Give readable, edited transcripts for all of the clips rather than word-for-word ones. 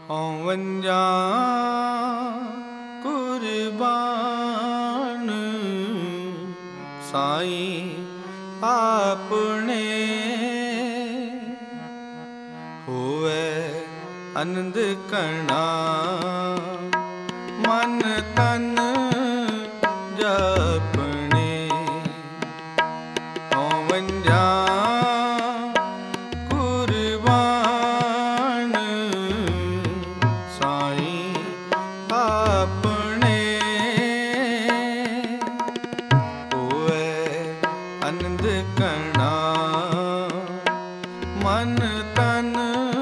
ਹਉਵੰਜਾ ਕੁਰਬਾਨ ਸਾਈਂ ਆਪਣੇ ਹੋਵੇ ਅਨੰਦ ਕਣਾ ਮਨ ਤਨ ਜਪਣੇ ਹਉਵੰਜਾ ਕੁਰਬਾਨ ਸਾਈਂ ਆਪਣੇ ਹੋਵੇ ਅਨੰਦ ਕਣਾ ਮਨ ਤਨ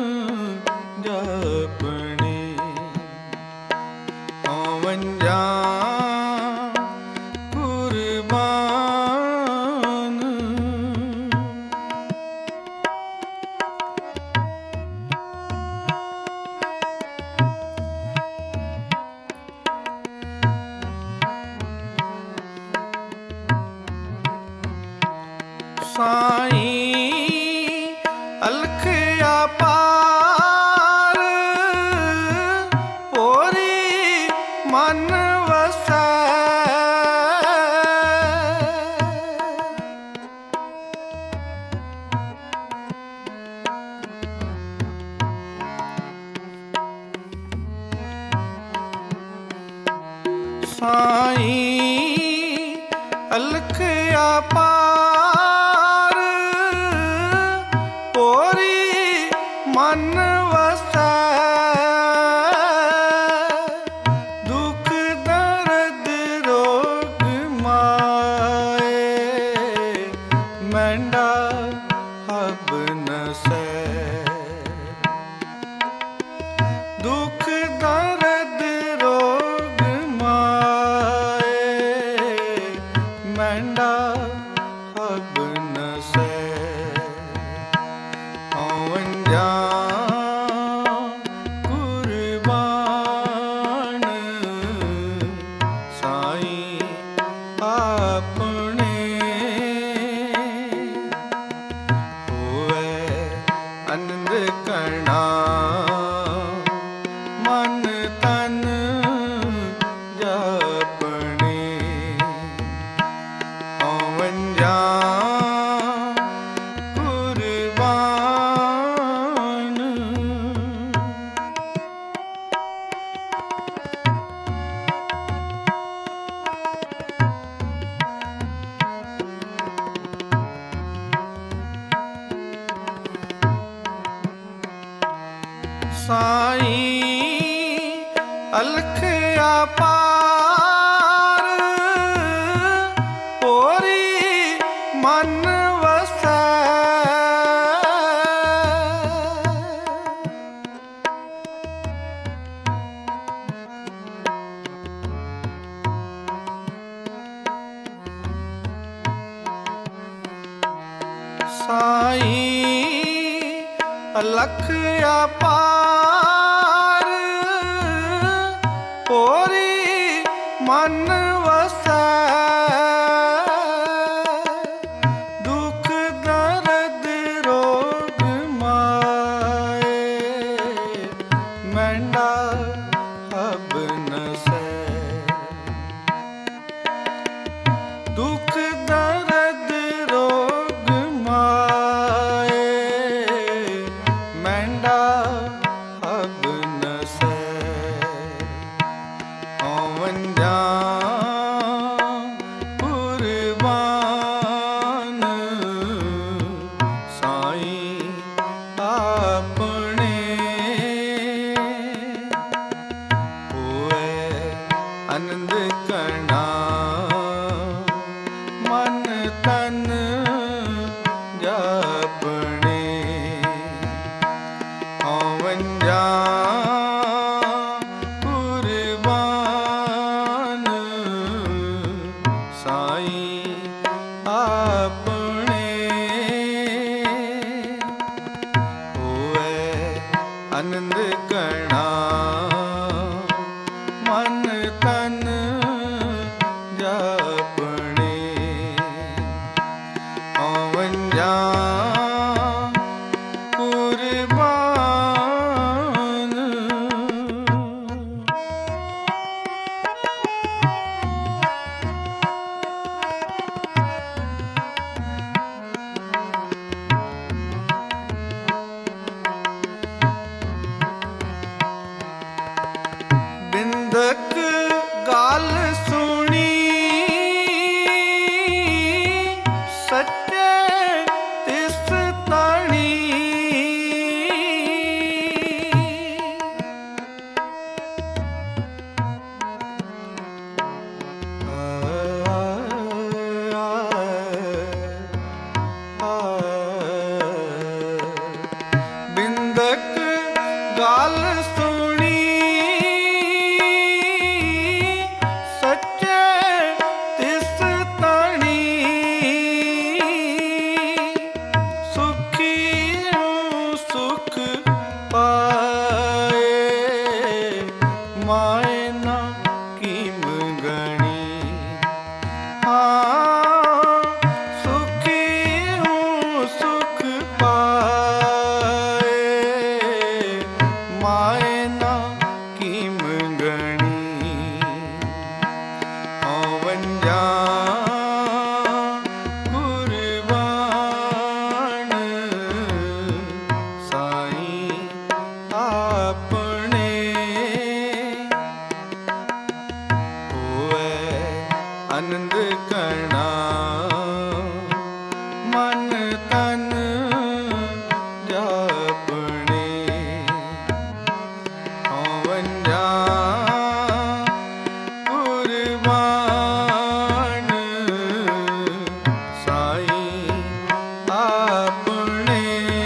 ਜਪਣੇ ਹਉਵੰਜਾ ਕੁਰਬਾਨ ਸਾਈਂ ਅਲਖ ਅਪਾਰ ਪੋਰੀ ਮਨ ਵਸੈ ਸਾਈਂ ਅਲਖ ਅਪਾਰ ਪੋਰੀ ਮਨ ਵਸੈ ਦੁਖ ਦਰਦ ਰੋਗ ਮਾਏ ਮੈਂਡਾ ਹਬ ਨਸੈ ਦੁਖ ਦਰਦ ਰੋਗ ਮਾਏ ਮੈਂਡਾ ਹਬ ਨਸੈ ਹਉਵੰਜਾ ਕੁਰਬਾਨ ਸਾਈਂ ਆਪਣੇ ਹੋਵੇ ਅਨੰਦ ਕਣਾ ਮਨ ਤਨ ਜਪਣੇ ਹਉਵੰਜਾ ਕੁਰਬਾਨ ਸਾਈਂ ਅਲਖ ਅਪਾਰ ਪੋਰੀ ਮਨ ਵਸੈ ਸਾਈਂ ਅਲਖ ਅਪਾਰ ਪੋਰੀ ਮਨ ਵਸੈ ਦੁਖ ਦਰਦ ਰੋਗ ਮਾਏ ਮੈਂਡਾ ਹਬ ਨਸੈ ਦੁਖ ਦਰਦ ਰੋਗ ਮਾਏ ਮੈਂਡਾ ਹਬ ਨਸੈ ਹਉਵੰਜਾ ਕੁਰਬਾਨ ਸਾਈਂ ਆਪਣੇ ਹੋਵੇ ਅਨੰਦ ਕਣਾ ਮਨ ਤਨ ਜਪਣੇ ਹਉਵੰਜਾ ਕੁਰਬਾਨ ਸਾਈਂ ਆਪਣੇ ਹੋਵੇ ਅਨੰਦ ਕਣਾ ਮਨ ਤਨ ਜਪਣੇ ਹਉਵੰਜਾ ਕੁਰਬਾਨ ਬਿੰਦਕ ਗੱਲ ਸੁਣੀ ਸੱਚੇ ਤਿਸ ਤਾਣੀ ਬਿੰਦਕ ਗੱਲ ਸੁਣੀ ਸੱਚੇ ਤਿਸ ਤਾਣੀ ਸੁਖੀ ਨੂੰ ਸੁਖ ਪਾਏ ਮਾਏ ਨਾ ਕੀਮ ਗਣੀ ਹਾਂ ਸੁਖੀ ਹੂੰ ਸੁਖ ਪਾਏ ਮਾਏ ਨਾ ਕੀਮ ਗਣੀ ਆਵੰਜਾ ਕੁਰਬਾਨ ਸਾਈਂ ਆਪਣੇ ਹੋਵੇ ਆਨੰਦ ਕਰਨਾ ਮਨ ਤਨ ਜਾਪਣੇ ਆਵੰਜਾ ਕੁਰਬਾਨ ਸਾਈਂ ਆਪਣੇ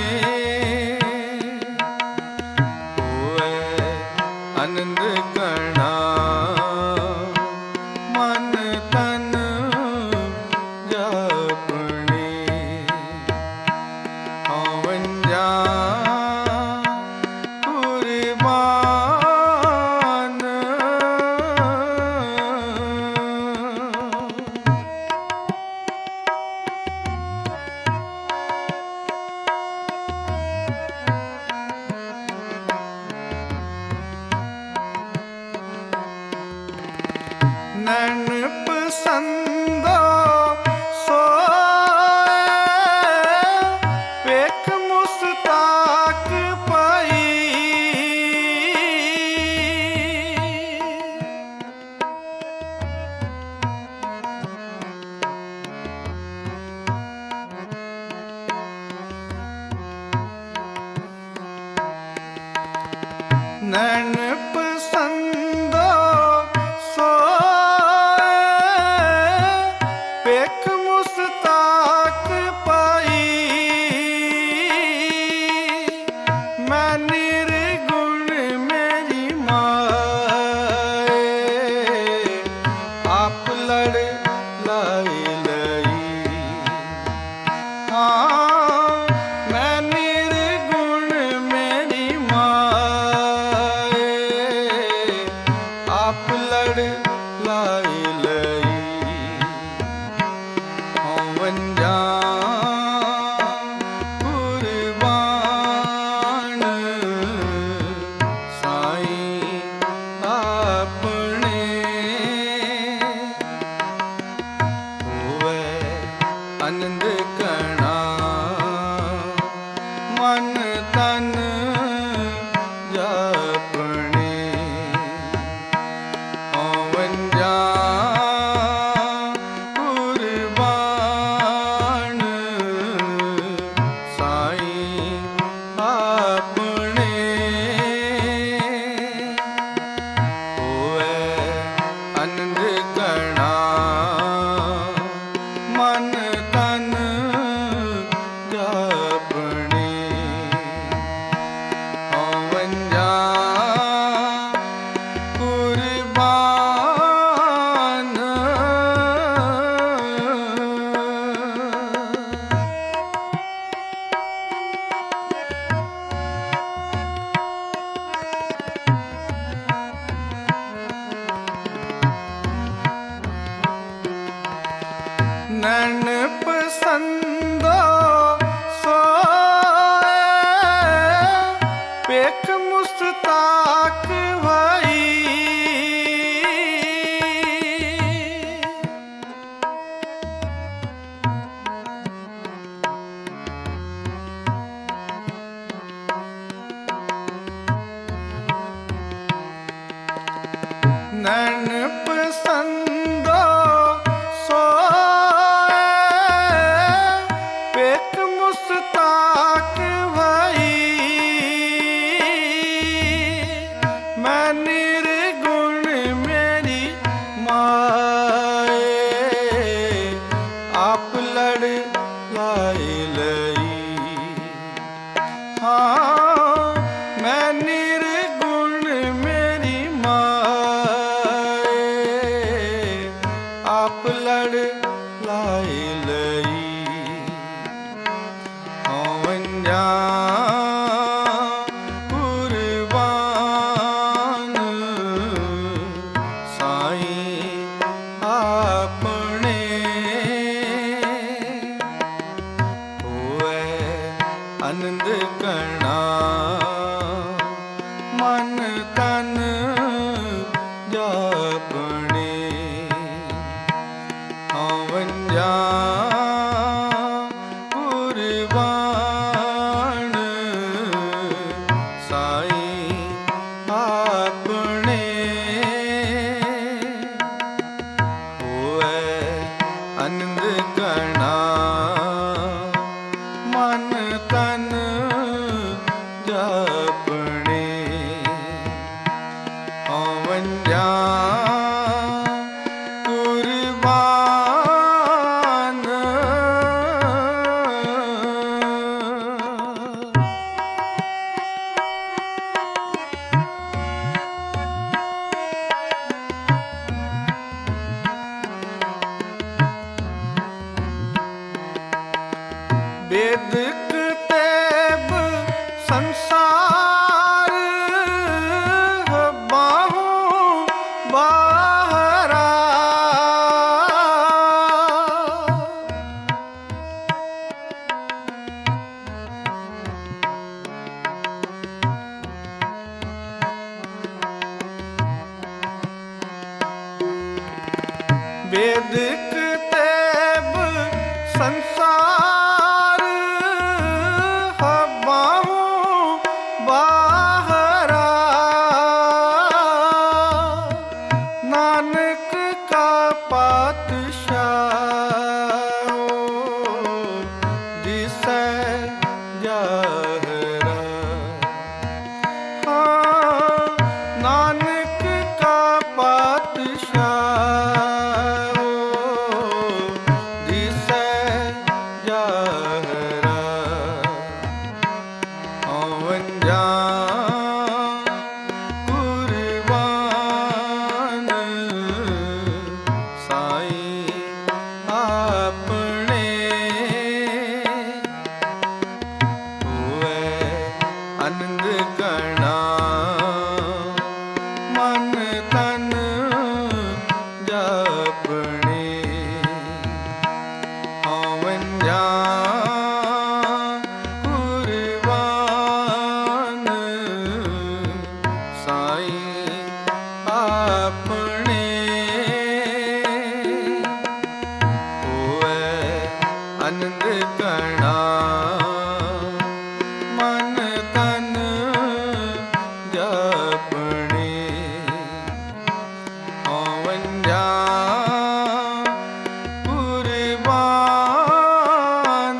ਹੋਵੇ ਆਨੰਦ ਕਰਨਾ ਮਨ ਤਨ ਜਾਪਣੇ ਆਵੰਜਾ ਕੁਰਬਾਨ ਨੈਣ ਪਸੰਦੋ ਸੋਏ ਵੇਖ ਮੁਸਤਾਕ ਪਾਈ ਨੈਣ ਪਸੰਦੋ ਸੋਏ ਵੇਖ ਮੁਸਤਾਕ ਪਾਈ ਮੈਂ ਨਿਰਗੁਣ ਮੇਰੀ ਮਾਏ ਆਪ ਲੜ ਲਾਈ ਲਈ ਹਾਂ ਮੈਂ ਨਿਰਗੁਣ ਮੇਰੀ ਮਾਏ ਆਪ ਲੜ ਲਾਈ ਲਈ ਆਵੰਜਾ ਕੁਰਬਾਨ ਸਾਈਂ ਆਪਣੇ ਹੋਵੇ ਆਨੰਦ ਕਰਨਾ ਮਨ ਤਨ ਜਾਪਣੇ ਆਵੰਜਾ ਕੁਰਬਾਨ ਸਾਈਂ ਆਪਣੇ ਹੋਵੇ ਆਨੰਦ ਕਰਨਾ ਮਨ ਤਨ ਜਾਪਣੇ ਆਵੰਜਾ ਕੁਰਬਾਨ ਨੈਣ ਪਸੰਦੋ ਸੋਏ ਵੇਖ ਮੁਸਤਾਕ ਭਾਈ ਕਣਾ ਮਨ ਤਨ ਜਪਣੇ ਹਉਮੈ ਕੁਰਬਾਨ ਸਾਈਂ ਆਪਣੇ ਹੋਵੇ ਅਨੰਦ ਕਣਾ ਮਨ ਤਨ ਜਪਣੇ ਹਉਮੈ ਕੁਰਬਾਨ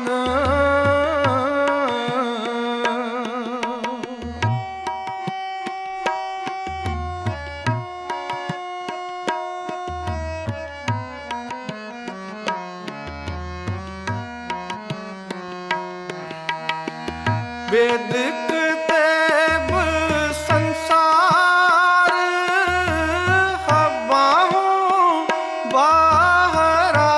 वेदिक देव संसार हवाओं बाहरा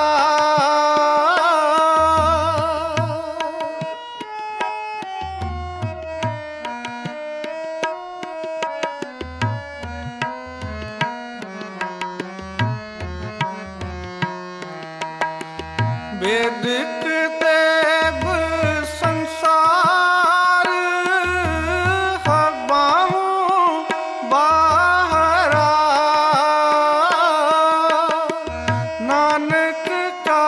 वेदिक देव संसार नानक का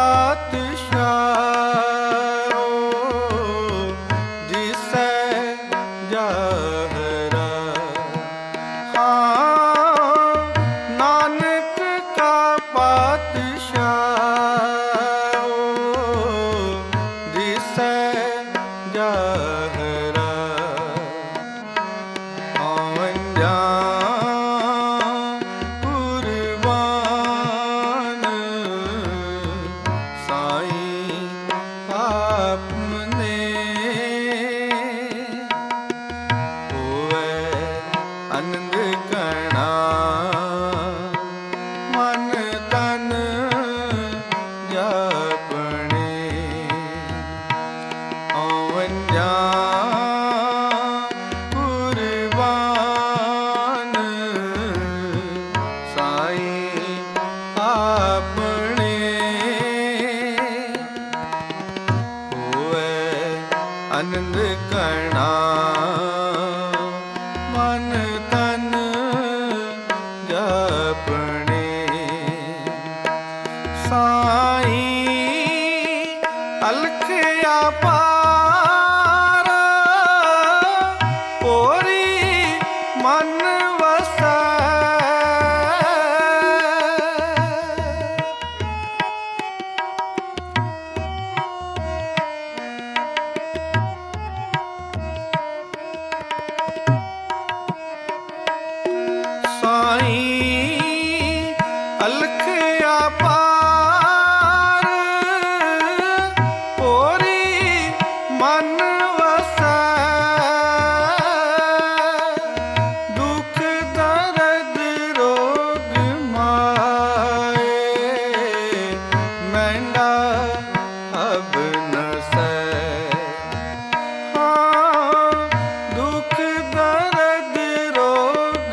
पातशाह जिसे जहरा हाँ नानक का पातशाह जिसे जहरा ਆਨੰਦ ਕਣਾ ਮਨ ਤਨ ਜਪਣੇ ਹਉਮੈ ਕੁਰਬਾਨ ਸਾਈਂ ਆਪਣੇ ਹੋਵੇ ਆਨੰਦ ਕਣਾ ਮਨ ਤਨ ਜਪਣੇ ਸਾਈਂ ਅਲਖ ਅਪਾਰ ਪੋਰੀ ਮਨ ਵਸੈ ਸਾਈਂ ਅਲਖ ਅਪਾਰ ਪੋਰੀ ਮਨ ਵਸੈ ਦੁਖ ਦਰਦ ਰੋਗ ਮਾਏ ਮੈਂਡਾ ਅਬ ਨਸੈ ਦੁਖ ਦਰਦ ਰੋਗ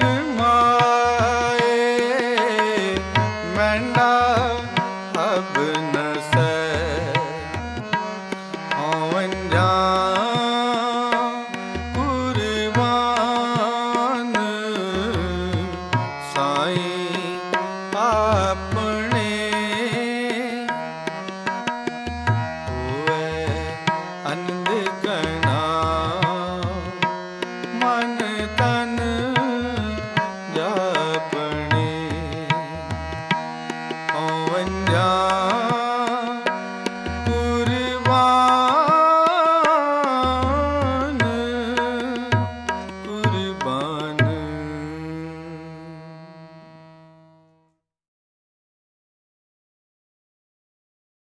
ਮੈਂਡਾ ਅਬ ਨਸੈ ਹਉਮੈ ਕੁਰਬਾਨ ਸਾਈਂ ਆਪਣੇ ਹੋਵੇ ਆਨੰਦ ਕਣਾ ਮਨ ਤਨ